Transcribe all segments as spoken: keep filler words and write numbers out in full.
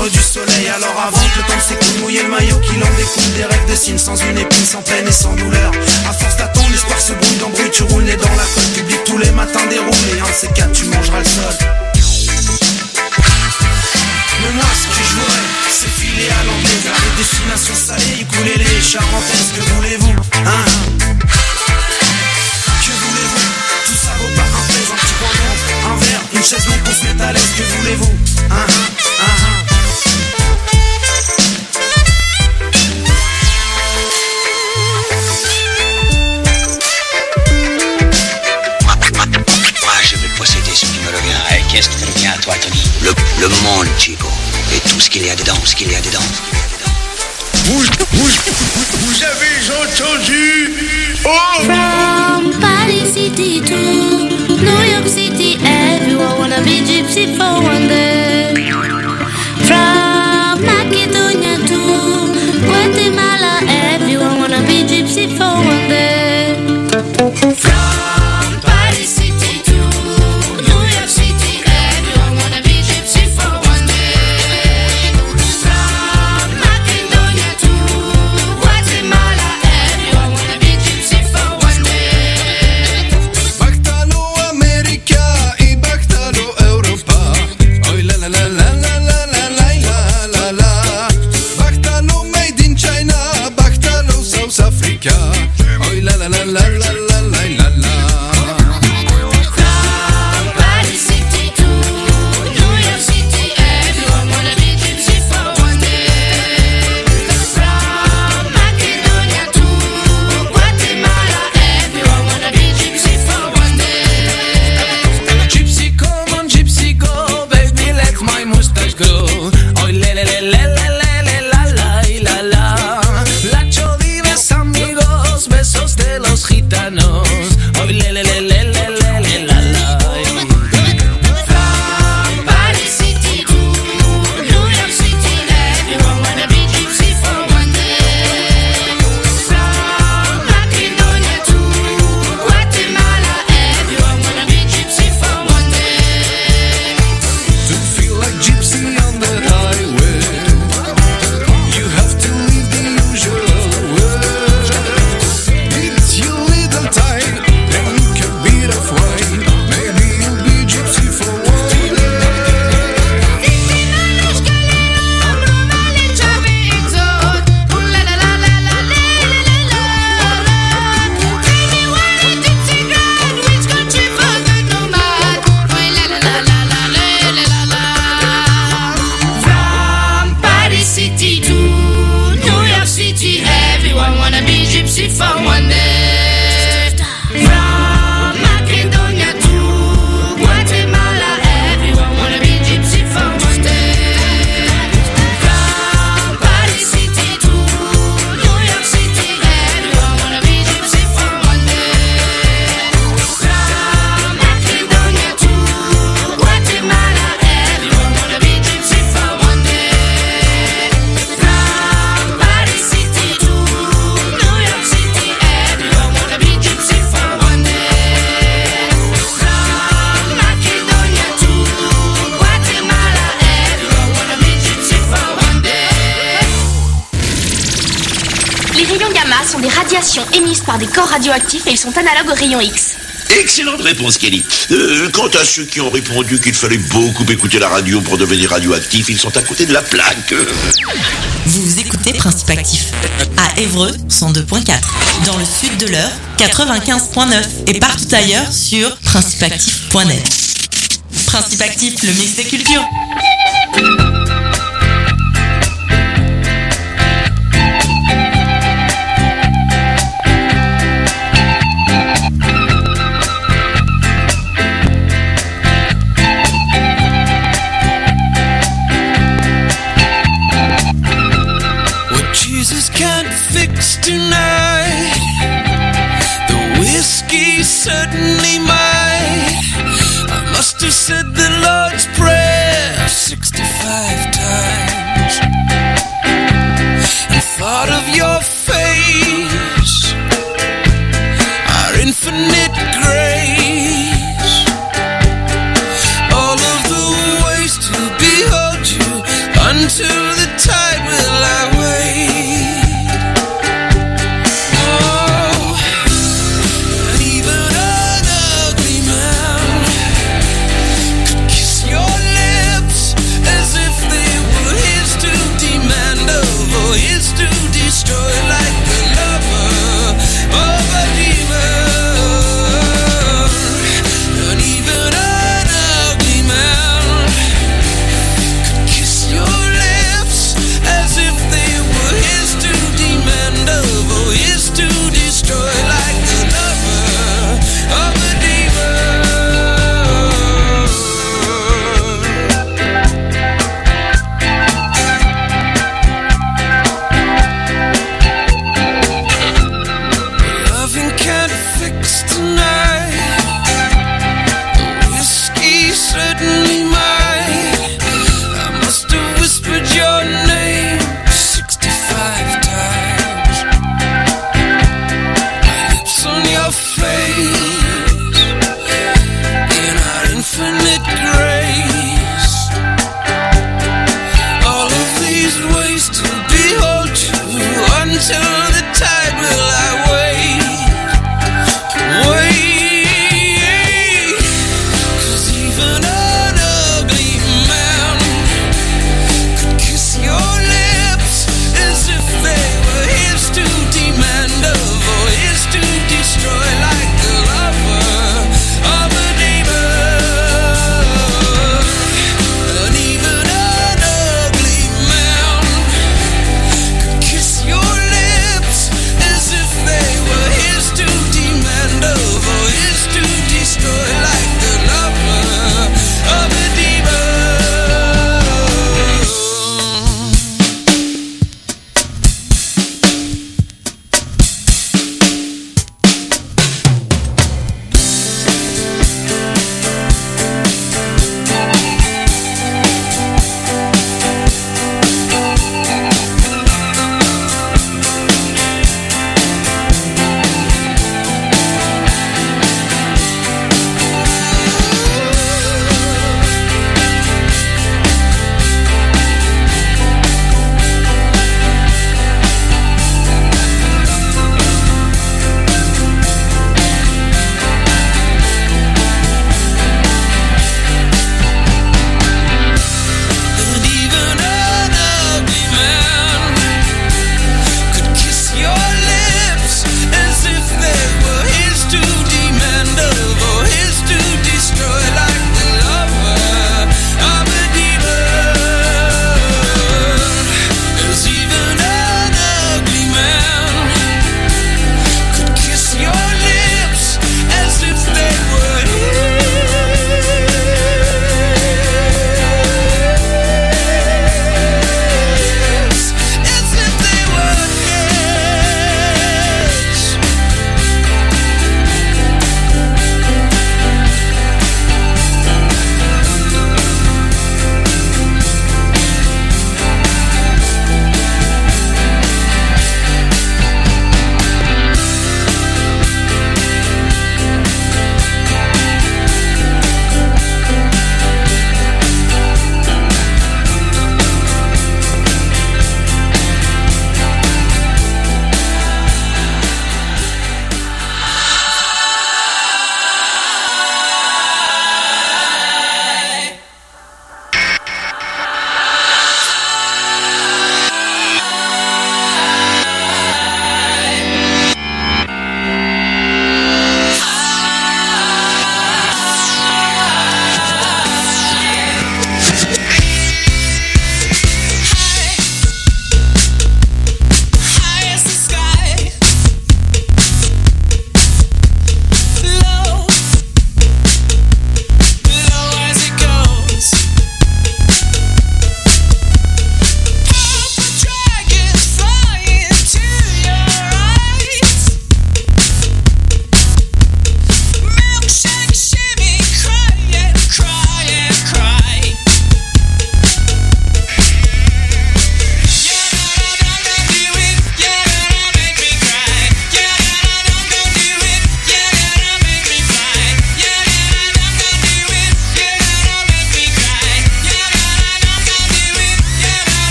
l'ombre du soleil. Alors avant que le temps s'écoule, mouiller le maillot qu'il en découle. Des rêves de cimes sans une épine, sans peine et sans douleur. À force d'attendre, l'espoir se brouille d'embrouille. Tu roules les dans la colle publique tous les matins déroule. Et un de ces quatre, tu mangeras le sol. Mais moi ce que je voudrais, c'est filer à l'anglaise, vers les destinations salées, couler les charentaises. Que voulez-vous, hein? Que voulez-vous? Tout ça vaut pas un plaisir, un petit coin d'ombre, un verre, une chaise longue pour se mettre à l'aise. Que voulez-vous, hein? Hein? Qu'est-ce qui te revient à toi, Tony? Le, le monde, Chico. Et tout ce qu'il y a dedans, ce qu'il y a dedans. Vous, vous, vous avez entendu? Oh! From Paris City to New York City, everyone wanna be gypsy for one day. From Macedonia to Guatemala, everyone wanna be gypsy for one day. From Paris City to New York City, everyone wanna be gypsy for one day. From Macedonia to Guatemala, everyone wanna be gypsy for one day. Bachtalo America i bachtalo Europa. Oj la la la la la la la la la la. Bachtalo made in China, bachtalo South Africa. Oj la la la la la la la la la. From Paris City to New York City, everyone wanna be gypsy for one day. From Macedonia to Guatemala, everyone wanna be gypsy for one day. Gypsy, come on, gypsy, go, baby, let my mustache grow. Oi, le, le, le, le, le, le, le, la, la, y la, la. La chodives, amigos, besos de los gitanos. Oi, le, le, le, le, le, le, le, la, la. From Paris City to New York City, everyone wanna be gypsy for one day. From Macedonia to Guatemala, everyone wanna be gypsy for one day. To feel like gypsy on the highway, you have to leave the usual way. It's your little time, drink a bit of wine. Maybe you'll be gypsy for one day. From Paris City to New York City, everyone wanna be gypsy for one day. From Macedonia to Guatemala, everyone wanna be gypsy for one day. From Paris City to New York City, everyone wanna be gypsy for one day. From Macedonia to Guatemala, everyone wanna be gypsy for one day. From Paris City to New York City, everyone wanna be gypsy for one day. From Macedonia to Guatemala, everyone wanna be gypsy for one day. Les rayons gamma sont des radiations émises par des corps radioactifs et ils sont analogues aux rayons X. Excellente réponse, Kelly. Euh, quant à ceux qui ont répondu qu'il fallait beaucoup écouter la radio pour devenir radioactif, ils sont à côté de la plaque. Vous écoutez Principe Actif à Évreux cent deux point quatre, dans le sud de l'Eure quatre-vingt-quinze point neuf et partout ailleurs sur principe actif point net. Principe Actif, le mix des cultures. What Jesus can't fix tonight, the whiskey certainly might. I must have said the Lord's Prayer sixty-five times and thought of your face, our infinite grace, all of the ways to behold you until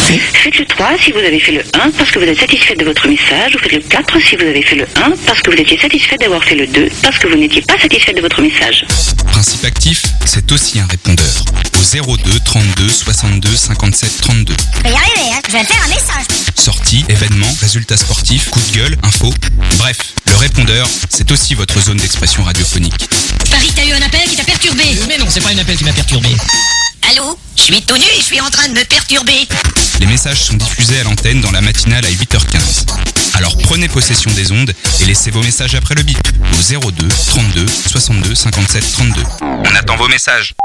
Faites le trois si vous avez fait le un parce que vous êtes satisfait de votre message, ou faites le quatre si vous avez fait le un parce que vous étiez satisfait d'avoir fait le deux parce que vous n'étiez pas satisfait de votre message. Principe actif, c'est aussi un répondeur. Au zéro deux trente-deux soixante-deux cinquante-sept trente-deux. Je vais y arriver, hein. Je vais faire un message. Sorties, événements, résultats sportifs, coups de gueule, infos. Bref, le répondeur, c'est aussi votre zone d'expression radiophonique. Paris, t'as eu un appel qui t'a perturbé. Mais non, c'est pas un appel qui m'a perturbé. Allô? Je suis tout nu et je suis en train de me perturber. Les messages sont diffusés à l'antenne dans la matinale à huit heures quinze. Alors prenez possession des ondes et laissez vos messages après le bip au zéro deux trente-deux soixante-deux cinquante-sept trente-deux. On attend vos messages.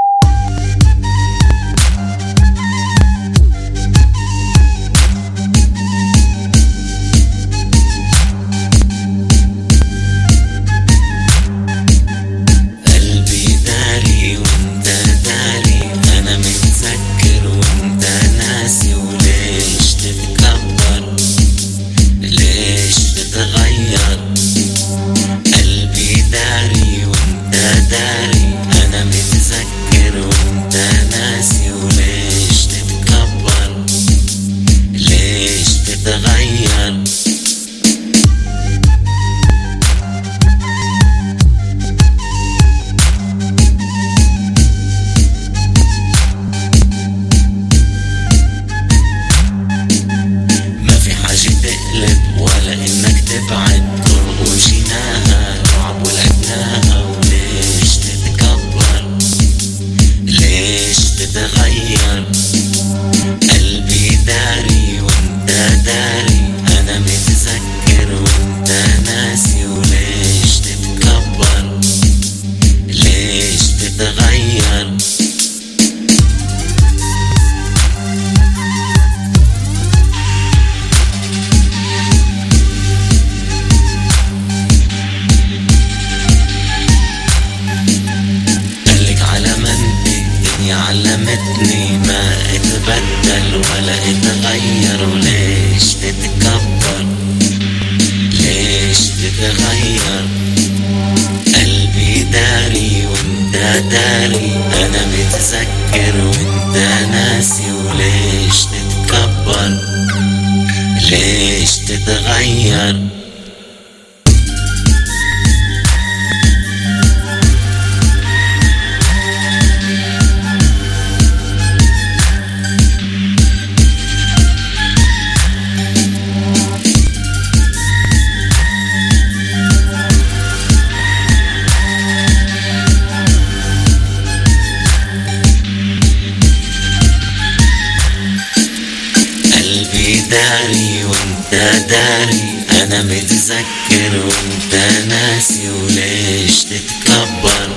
داري وانت داري انا متذكر وانت ناسي وليش تتكبر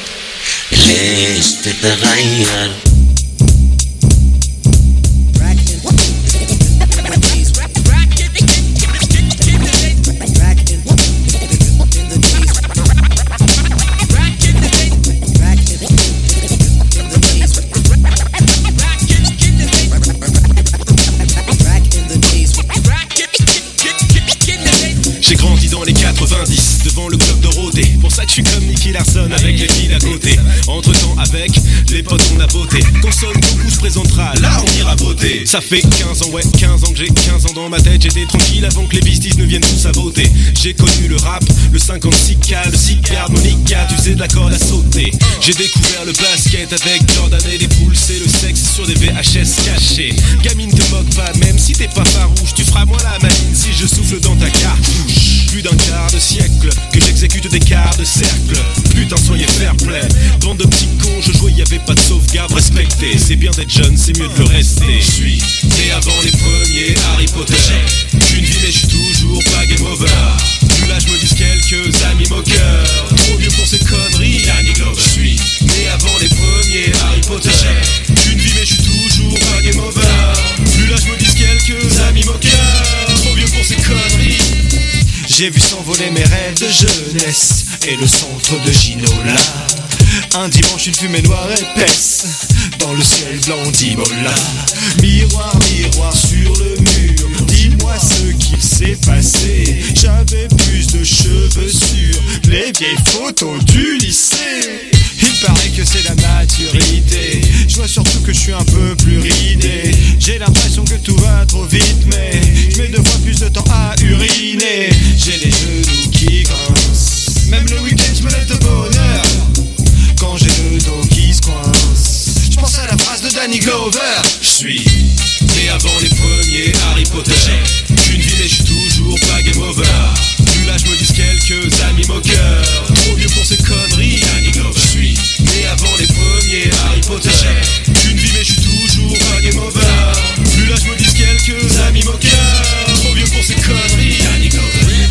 ليش تتغير devant le club Dorothée. Pour ça que je suis comme Nicky Larson avec les filles d'à côté. Entre temps avec les potes on a voté. Quand sonne beaucoup se présentera, là on ira voter. Ça fait quinze ans, ouais, quinze ans que j'ai quinze ans dans ma tête. J'étais tranquille avant que les bistis ne viennent tous saboter. J'ai connu le rap, le cinquante-six K, le cigare, Monica, tu sais de la corde à sauter. J'ai découvert le basket avec Jordan et des poules. C'est le sexe sur des V H S cachés. Gamine te moque pas, même si t'es pas farouche. Tu feras moins la maline si je souffle dans ta cartouche. Plus d'un quart de siècle que j'exécute des quarts de cercle. Putain soyez fair play. Bande de petits cons, je jouais, y'avait pas de sauvegarde. Respectez, c'est bien d'être jeune, c'est mieux de le rester. Je suis né avant les premiers Harry Potter. J'ai une vie mais je suis toujours pas game over. Plus là je me dis quelques amis moqueurs. Trop vieux pour ces conneries, Danny Glover. Je suis né avant les premiers Harry Potter. J'ai une vie mais je suis toujours pas game over. Plus là je me dis quelques amis moqueurs. Trop vieux pour ces conneries. J'ai vu s'envoler mes rêves de jeunesse et le centre de Ginola. Un dimanche, une fumée noire épaisse dans le ciel blanc d'Imola. Miroir, miroir sur le mur, dis-moi ce qu'il s'est passé. J'avais plus de cheveux sur les vieilles photos du lycée. Il paraît que c'est la maturité. Je vois surtout que je suis un peu plus ridé. J'ai l'impression que tout va trop vite, mais je mets deux fois plus de temps à uriner. J'ai les genoux qui grincent, même le week-end je me lève de bonheur quand j'ai le dos qui se coince. Je pense à la phrase de Danny Glover. Je suis né avant les premiers Harry Potter. J'ai une vie mais je suis toujours pas game over. Plus là je me dis quelques amis moqueurs. Trop vieux pour ces conneries, Danny Glover. Je suis né avant les premiers Harry Potter. J'ai une vie mais je suis toujours pas game over. Plus là je me dis quelques amis moqueurs. Trop vieux pour ces conneries, Danny Glover.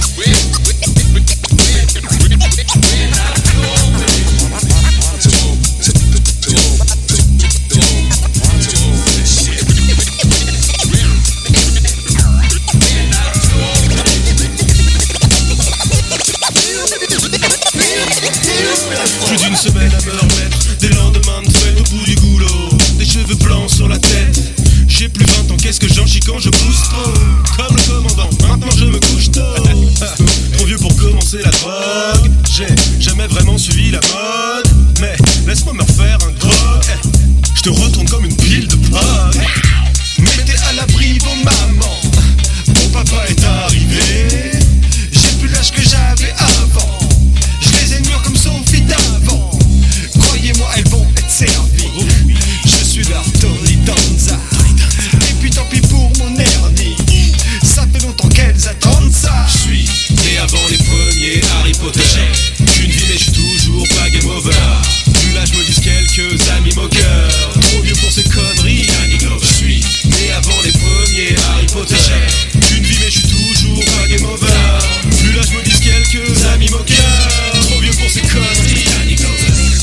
Plus d'une semaine à me remettre des lendemains de fête au bout du goulot. Des cheveux blancs sur la tête. J'ai plus vingt ans, qu'est-ce que j'en chie quand je pousse trop. Comme le commandant, maintenant je me couche tôt. Trop vieux pour commencer la drogue. J'ai jamais vraiment suivi la mode. Mais laisse-moi me refaire un grog. Je te retourne comme une pile de prog. Mettez à l'abri vos mamans. Mon papa est arrivé. J'ai plus l'âge que j'avais avant. Je les ai mûrs comme Sophie d'avant. Croyez-moi, elles vont être servies. Je suis leur Tony Danza. Et puis tant pis pour mon hernie. Ça fait longtemps qu'elles attendent ça. Je suis né avant les premiers Harry Potter. J'ai une vie mais je suis toujours pas game over. Plus là je me dis quelques amis moqueurs. Trop vieux pour ces conneries, Danny Glover. Je suis né avant les premiers Harry Potter. J'ai une vie mais je suis toujours pas game over. Plus là je me dis quelques amis moqueurs. Trop vieux pour ces conneries, Danny Glover.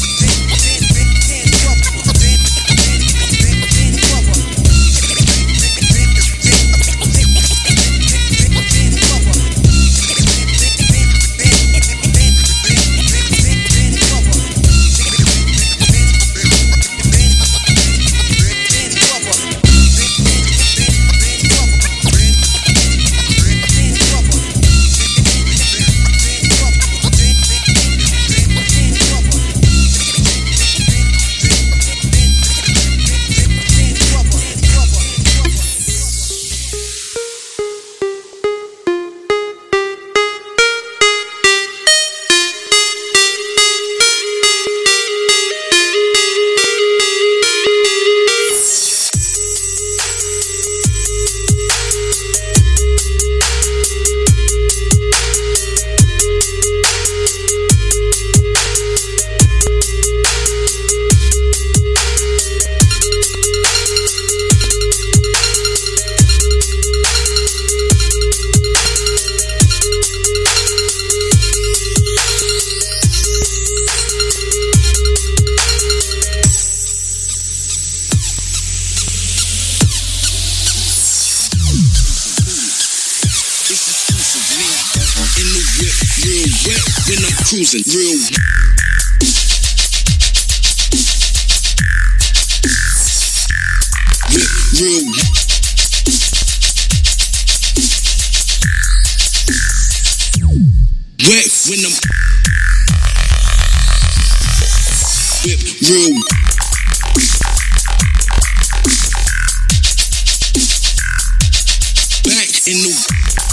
Cruising real. Whip real. Wet when I'm whip real. Back in the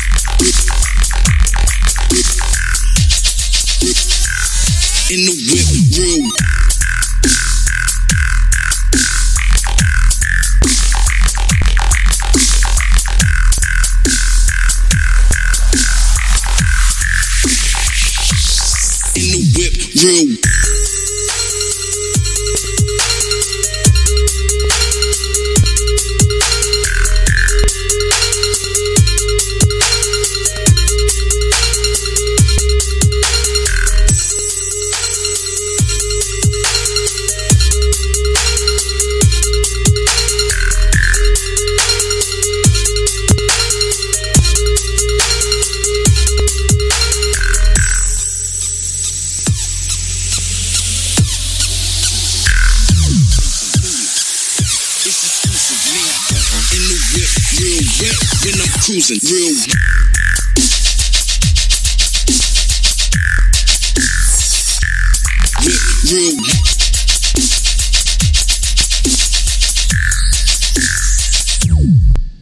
in the whip real. In the whip real. When I'm cruising real. Whip real.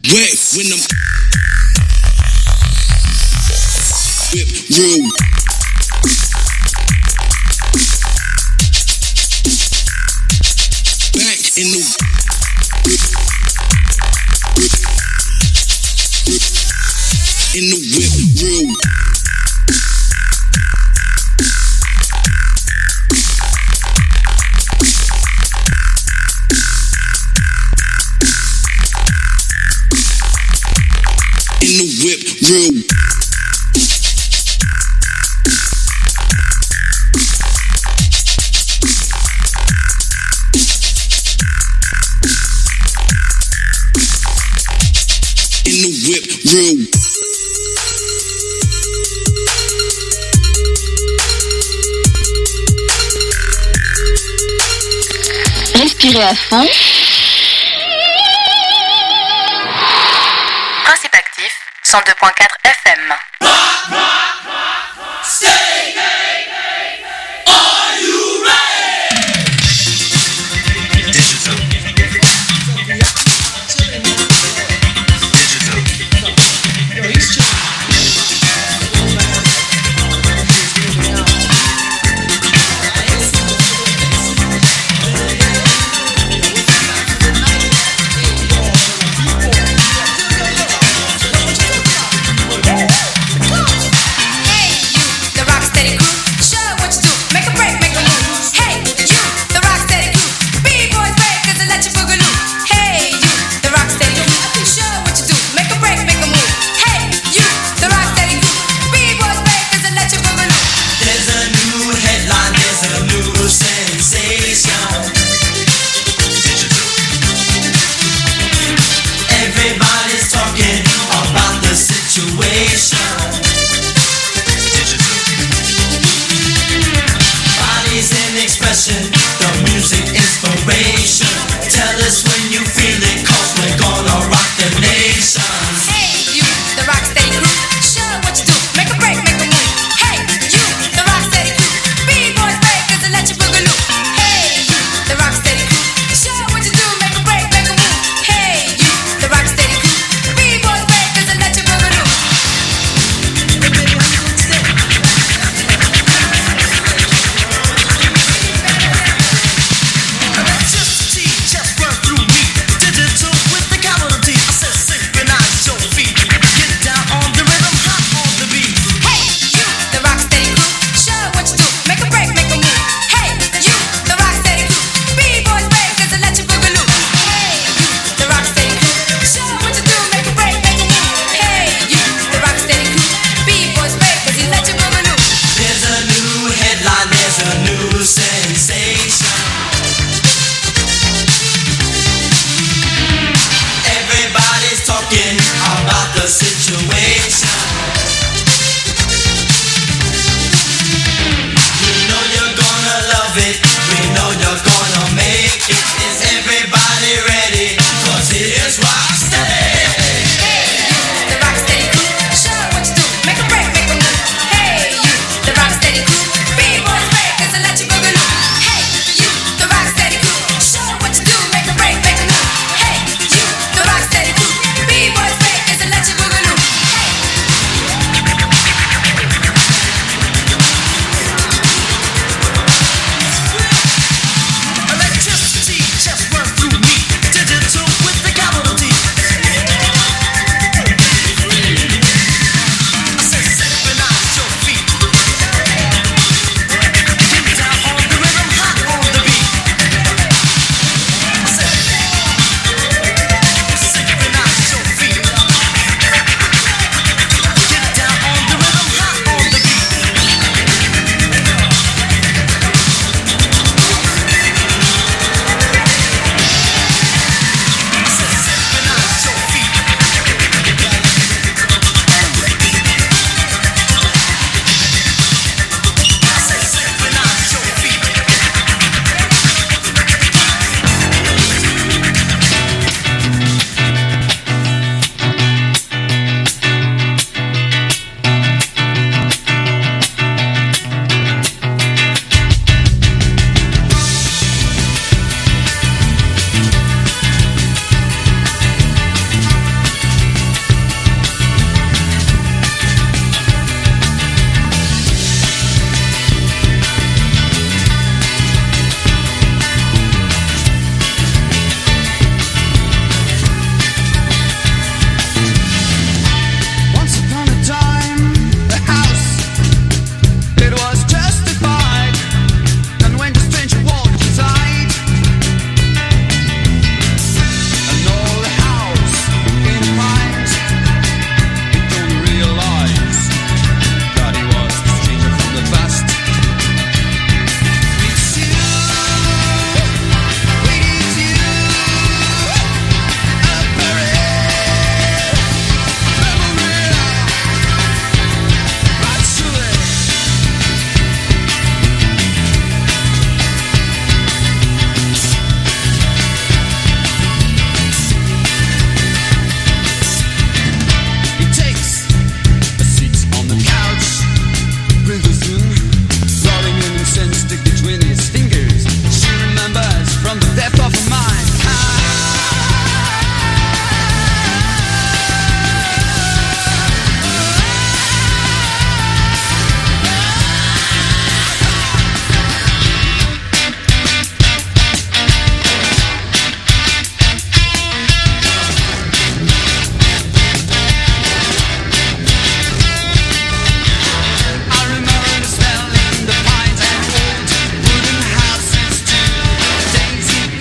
wet when I'm whip real. Back in the in the whip real. In the whip real. In the whip real. Respirez à fond. Principe actif, cent deux point quatre F M.